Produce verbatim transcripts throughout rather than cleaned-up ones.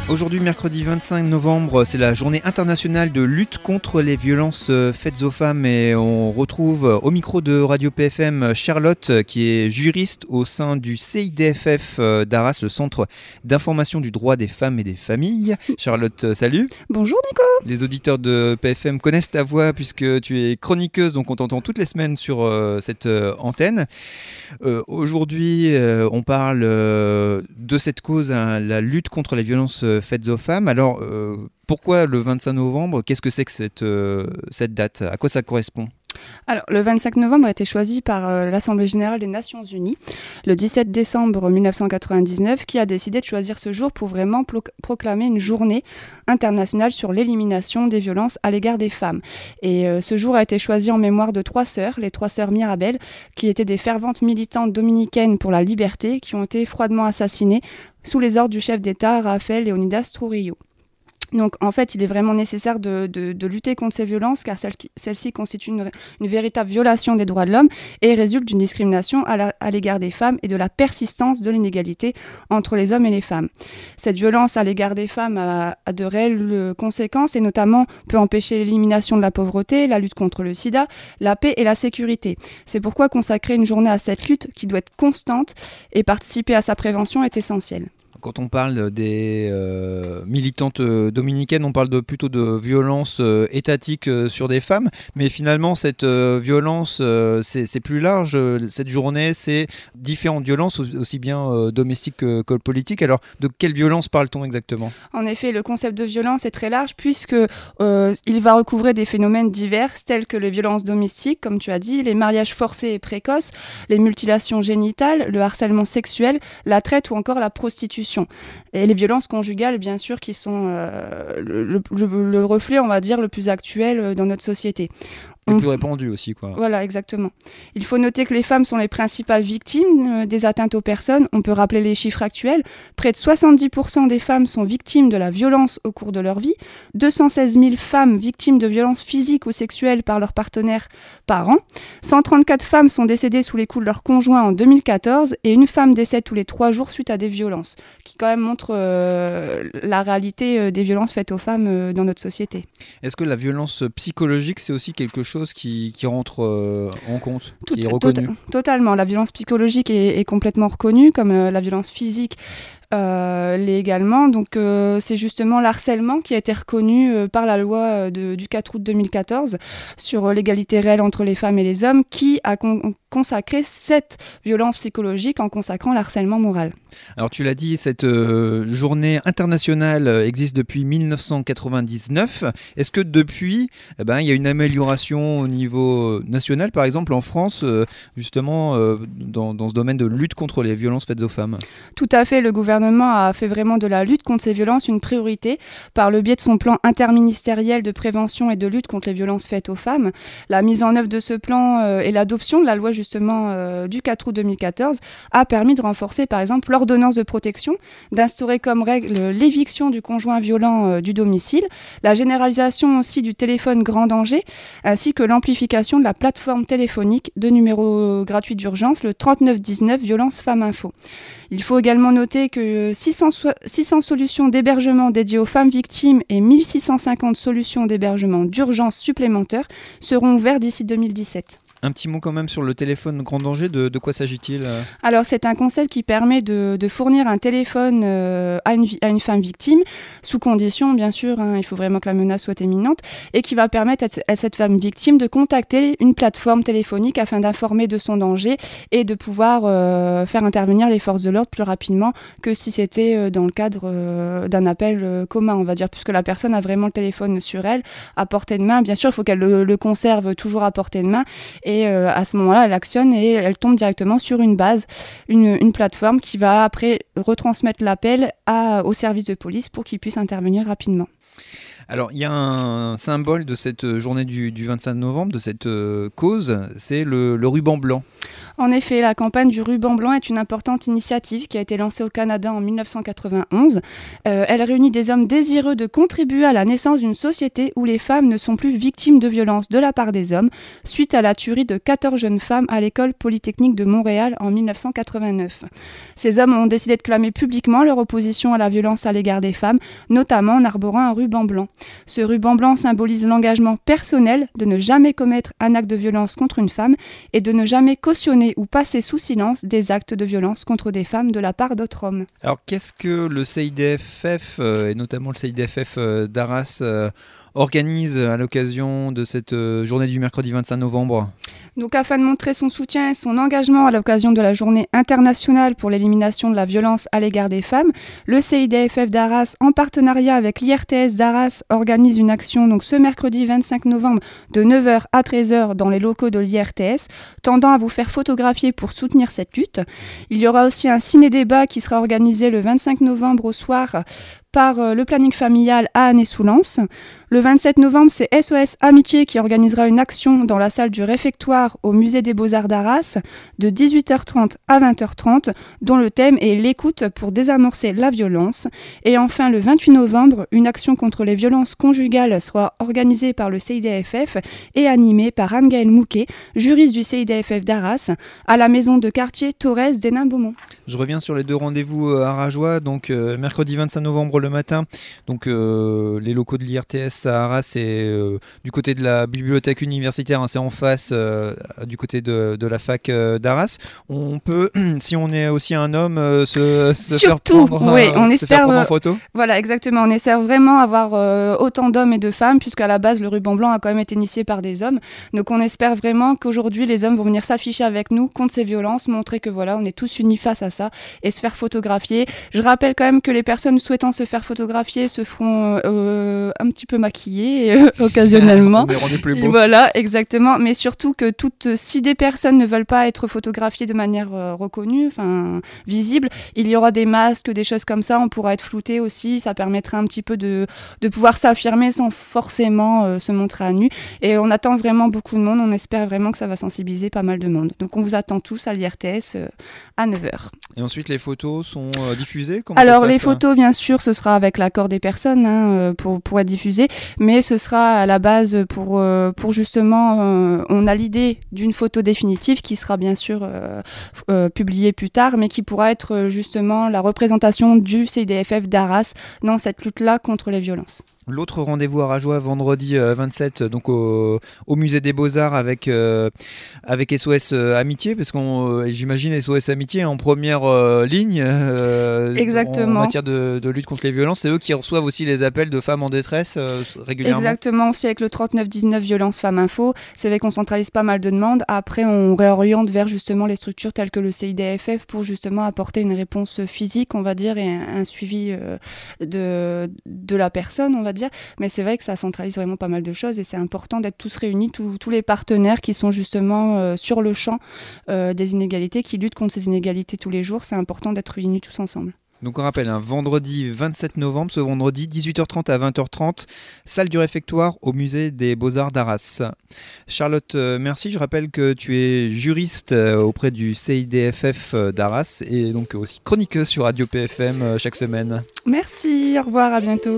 Aujourd'hui, mercredi vingt-cinq novembre, c'est la journée internationale de lutte contre les violences faites aux femmes et on retrouve au micro de Radio P F M Charlotte qui est juriste au sein du C I D F F d'Arras, le Centre d'information du droit des femmes et des familles. Charlotte, salut. Bonjour Nico. Les auditeurs de P F M connaissent ta voix puisque tu es chroniqueuse, donc on t'entend toutes les semaines sur euh, cette euh, antenne. Euh, aujourd'hui, euh, on parle euh, de cette cause, hein, la lutte contre les violences faites aux femmes. Alors, euh, pourquoi le vingt-cinq novembre ? Qu'est-ce que c'est que cette, euh, cette date ? À quoi ça correspond ? Alors, le vingt-cinq novembre a été choisi par euh, l'Assemblée générale des Nations unies le dix-sept décembre mille neuf cent quatre-vingt-dix-neuf qui a décidé de choisir ce jour pour vraiment pro- proclamer une journée internationale sur l'élimination des violences à l'égard des femmes. Et euh, ce jour a été choisi en mémoire de trois sœurs, les trois sœurs Mirabel, qui étaient des ferventes militantes dominicaines pour la liberté, qui ont été froidement assassinées sous les ordres du chef d'État Rafael Leonidas Trujillo. Donc en fait, il est vraiment nécessaire de, de, de lutter contre ces violences car celles, celles-ci constituent une, une véritable violation des droits de l'homme et résultent d'une discrimination à, la, à l'égard des femmes et de la persistance de l'inégalité entre les hommes et les femmes. Cette violence à l'égard des femmes a, a de réelles conséquences et notamment peut empêcher l'élimination de la pauvreté, la lutte contre le sida, la paix et la sécurité. C'est pourquoi consacrer une journée à cette lutte qui doit être constante et participer à sa prévention est essentiel. Quand on parle des euh, militantes dominicaines, on parle de, plutôt de violence euh, étatique euh, sur des femmes, mais finalement cette euh, violence, euh, c'est, c'est plus large. Cette journée, c'est différentes violences, aussi bien euh, domestiques que, que politiques. Alors, de quelle violence parle-t-on exactement ? En effet, le concept de violence est très large puisque euh, il va recouvrer des phénomènes divers tels que les violences domestiques, comme tu as dit, les mariages forcés et précoces, les mutilations génitales, le harcèlement sexuel, la traite ou encore la prostitution. Et les violences conjugales, bien sûr, qui sont euh, le, le, le reflet, on va dire, le plus actuel dans notre société. Le On... plus répandu aussi, quoi. Voilà, exactement. Il faut noter que les femmes sont les principales victimes euh, des atteintes aux personnes. On peut rappeler les chiffres actuels. Près de soixante-dix pour cent des femmes sont victimes de la violence au cours de leur vie. deux cent seize mille femmes victimes de violences physiques ou sexuelles par leur partenaire par an. cent trente-quatre femmes sont décédées sous les coups de leur conjoint en deux mille quatorze et une femme décède tous les trois jours suite à des violences, qui quand même montre euh, la réalité euh, des violences faites aux femmes euh, dans notre société. Est-ce que la violence psychologique, c'est aussi quelque chose Qui, qui rentre euh, en compte, Tout, qui est reconnu. to- Totalement. La violence psychologique est, est complètement reconnue, comme euh, la violence physique euh, l'est également. Donc euh, c'est justement l'harcèlement qui a été reconnu euh, par la loi euh, de, du quatre août deux mille quatorze sur euh, l'égalité réelle entre les femmes et les hommes, qui a con- consacré cette violence psychologique en consacrant l'harcèlement moral. Alors tu l'as dit, cette euh, journée internationale existe depuis mille neuf cent quatre-vingt-dix-neuf. Est-ce que depuis, eh ben, il y a une amélioration au niveau national, par exemple en France, euh, justement euh, dans, dans ce domaine de lutte contre les violences faites aux femmes ? Tout à fait, le gouvernement a fait vraiment de la lutte contre ces violences une priorité par le biais de son plan interministériel de prévention et de lutte contre les violences faites aux femmes. La mise en œuvre de ce plan euh, et l'adoption de la loi justement euh, du quatre août deux mille quatorze a permis de renforcer par exemple l'ordonnance de protection, d'instaurer comme règle l'éviction du conjoint violent euh, du domicile, la généralisation aussi du téléphone grand danger, ainsi que l'amplification de la plateforme téléphonique de numéro gratuit d'urgence, le trente-neuf dix-neuf Violence Femmes Info. Il faut également noter que six cents, so- six cents solutions d'hébergement dédiées aux femmes victimes et mille six cent cinquante solutions d'hébergement d'urgence supplémentaires seront ouvertes d'ici deux mille dix-sept. Un petit mot quand même sur le téléphone grand danger, de, de quoi s'agit-il ? Alors c'est un concept qui permet de, de fournir un téléphone euh, à, une, à une femme victime, sous condition bien sûr, hein, il faut vraiment que la menace soit imminente, et qui va permettre à, à cette femme victime de contacter une plateforme téléphonique afin d'informer de son danger et de pouvoir euh, faire intervenir les forces de l'ordre plus rapidement que si c'était euh, dans le cadre euh, d'un appel euh, commun, on va dire, puisque la personne a vraiment le téléphone sur elle, à portée de main. Bien sûr, il faut qu'elle le, le conserve toujours à portée de main, et Et euh, à ce moment-là, elle actionne et elle tombe directement sur une base, une, une plateforme qui va après retransmettre l'appel à, au service de police pour qu'il puisse intervenir rapidement. Alors, il y a un symbole de cette journée du, du vingt-cinq novembre, de cette euh, cause, c'est le, le ruban blanc. En effet, la campagne du ruban blanc est une importante initiative qui a été lancée au Canada en mille neuf cent quatre-vingt-onze. Euh, elle réunit des hommes désireux de contribuer à la naissance d'une société où les femmes ne sont plus victimes de violences de la part des hommes, suite à la tuerie de quatorze jeunes femmes à l'école polytechnique de Montréal en mille neuf cent quatre-vingt-neuf. Ces hommes ont décidé de clamer publiquement leur opposition à la violence à l'égard des femmes, notamment en arborant un ruban blanc. Ce ruban blanc symbolise l'engagement personnel de ne jamais commettre un acte de violence contre une femme et de ne jamais cautionner ou passer sous silence des actes de violence contre des femmes de la part d'autres hommes. Alors qu'est-ce que le C I D F F, euh, et notamment le C I D F F euh, d'Arras, euh, organise à l'occasion de cette euh, journée du mercredi vingt-cinq novembre ? Donc, afin de montrer son soutien et son engagement à l'occasion de la journée internationale pour l'élimination de la violence à l'égard des femmes, le C I D F F d'Arras, en partenariat avec l'I R T S d'Arras, organise une action donc, ce mercredi vingt-cinq novembre de neuf heures à treize heures dans les locaux de l'I R T S, tendant à vous faire photographier pour soutenir cette lutte. Il y aura aussi un ciné-débat qui sera organisé le vingt-cinq novembre au soir par euh, le planning familial à Année-sous-Lens. Le vingt-sept novembre, c'est S O S Amitié qui organisera une action dans la salle du réfectoire au Musée des Beaux-Arts d'Arras de dix-huit heures trente à vingt heures trente, dont le thème est l'écoute pour désamorcer la violence. Et enfin, le vingt-huit novembre, une action contre les violences conjugales sera organisée par le C I D F F et animée par Anne-Gaëlle Mouquet, juriste du C I D F F d'Arras, à la maison de quartier Torres d'Hénin-Beaumont. Je reviens sur les deux rendez-vous euh, arageois, donc euh, mercredi vingt-cinq novembre le matin, donc euh, les locaux de l'I R T S à Arras, c'est euh, du côté de la bibliothèque universitaire, hein, c'est en face euh, du côté de, de la fac euh, d'Arras. On peut, si on est aussi un homme, euh, se, se Surtout, faire prendre, oui, on se espère, faire prendre en euh, photo. Voilà, exactement. On essaie vraiment d'avoir euh, autant d'hommes et de femmes, puisqu'à la base, le ruban blanc a quand même été initié par des hommes. Donc on espère vraiment qu'aujourd'hui, les hommes vont venir s'afficher avec nous contre ces violences, montrer que voilà, on est tous unis face à ça et se faire photographier. Je rappelle quand même que les personnes souhaitant se faire photographier se feront euh, un petit peu maquiller euh, occasionnellement. On est plus beau. Voilà, exactement. Mais surtout que toutes, si des personnes ne veulent pas être photographiées de manière euh, reconnue, enfin visible, il y aura des masques, des choses comme ça. On pourra être flouté aussi. Ça permettrait un petit peu de, de pouvoir s'affirmer sans forcément euh, se montrer à nu. Et on attend vraiment beaucoup de monde. On espère vraiment que ça va sensibiliser pas mal de monde. Donc on vous attend tous à l'I R T S euh, à neuf heures. Et ensuite, les photos sont euh, diffusées ? Comment Alors, ça se les passe, photos, bien sûr, ce sera avec l'accord des personnes hein, pour, pour être diffusées, mais ce sera à la base pour, euh, pour justement, euh, on a l'idée d'une photo définitive qui sera bien sûr euh, euh, publiée plus tard, mais qui pourra être euh, justement la représentation du C I D F F d'Arras dans cette lutte-là contre les violences. L'autre rendez-vous à Rajoie, vendredi euh, vingt-sept, donc au, au Musée des Beaux-Arts avec, euh, avec S O S euh, Amitié, parce qu'on euh, j'imagine S O S Amitié en première euh, ligne euh, Exactement. en matière de, de lutte contre les violences. C'est eux qui reçoivent aussi les appels de femmes en détresse euh, régulièrement. Exactement, aussi avec le trente-neuf dix-neuf Violence Femmes Info. C'est vrai qu'on centralise pas mal de demandes. Après, on réoriente vers justement les structures telles que le C I D F F pour justement apporter une réponse physique, on va dire, et un, un suivi euh, de, de la personne, on va dire. Mais c'est vrai que ça centralise vraiment pas mal de choses et c'est important d'être tous réunis, tous, tous les partenaires qui sont justement euh, sur le champ euh, des inégalités, qui luttent contre ces inégalités tous les jours. C'est important d'être réunis tous ensemble. Donc on rappelle, un vendredi vingt-sept novembre, ce vendredi, dix-huit heures trente à vingt heures trente, salle du réfectoire au Musée des Beaux-Arts d'Arras. Charlotte, euh, merci. Je rappelle que tu es juriste euh, auprès du C I D F F d'Arras et donc aussi chroniqueuse sur Radio P F M euh, chaque semaine. Merci, au revoir, à bientôt.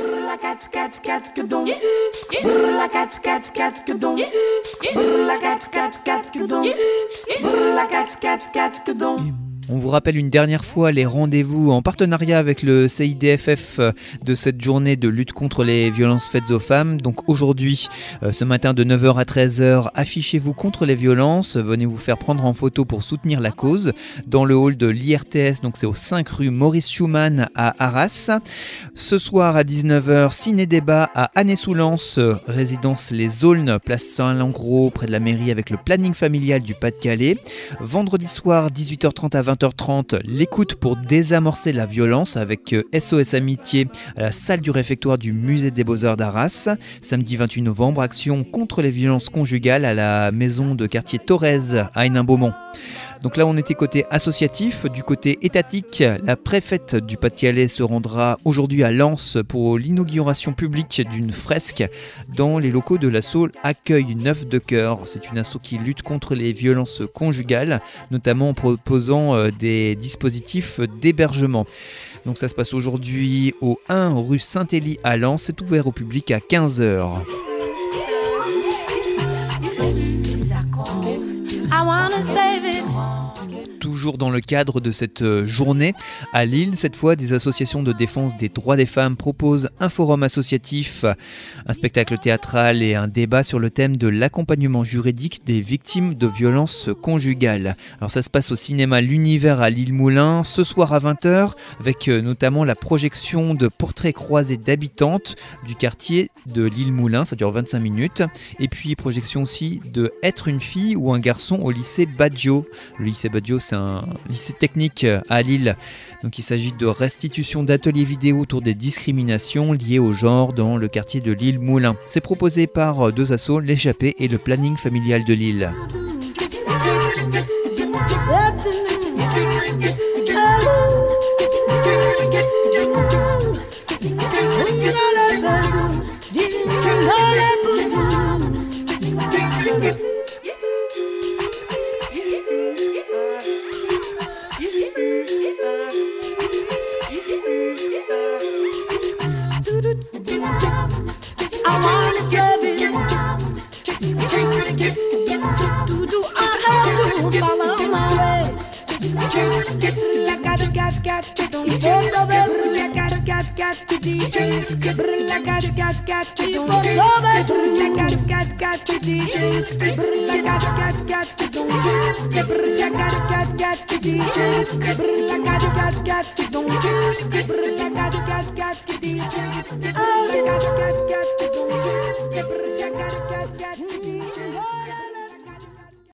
On vous rappelle une dernière fois les rendez-vous en partenariat avec le C I D F F de cette journée de lutte contre les violences faites aux femmes. Donc aujourd'hui, ce matin de neuf heures à treize heures, affichez-vous contre les violences, venez vous faire prendre en photo pour soutenir la cause dans le hall de l'I R T S, donc c'est au cinq rue Maurice Schumann à Arras. Ce soir à dix-neuf heures, ciné-débat à Année-sous-Lens, résidence Les Aulnes, place Saint-Langros, près de la mairie avec le planning familial du Pas-de-Calais. Vendredi soir, dix-huit heures trente à vingt heures trente, l'écoute pour désamorcer la violence avec S O S Amitié à la salle du réfectoire du Musée des Beaux-Arts d'Arras. Samedi vingt-huit novembre, action contre les violences conjugales à la maison de quartier Torres à Hénin-Beaumont. Donc là, on était côté associatif. Du côté étatique, la préfète du Pas-de-Calais se rendra aujourd'hui à Lens pour l'inauguration publique d'une fresque dans les locaux de l'asso Accueil Neuf de Cœur. C'est une asso qui lutte contre les violences conjugales, notamment en proposant des dispositifs d'hébergement. Donc ça se passe aujourd'hui au un rue Saint-Élie à Lens. C'est ouvert au public à quinze heures. Toujours dans le cadre de cette journée, à Lille, cette fois, des associations de défense des droits des femmes proposent un forum associatif, un spectacle théâtral et un débat sur le thème de l'accompagnement juridique des victimes de violences conjugales. Alors ça se passe au cinéma L'Univers à Lille-Moulin, ce soir à vingt heures, avec notamment la projection de portraits croisés d'habitantes du quartier de Lille-Moulin, ça dure vingt-cinq minutes, et puis projection aussi de Être une fille ou un garçon au lycée Baggio. Le lycée Baggio, c'est un lycée technique à Lille. Donc il s'agit de restitution d'ateliers vidéo autour des discriminations liées au genre dans le quartier de Lille-Moulin. C'est proposé par deux assos, l'Échappée et le Planning familial de Lille. Oh,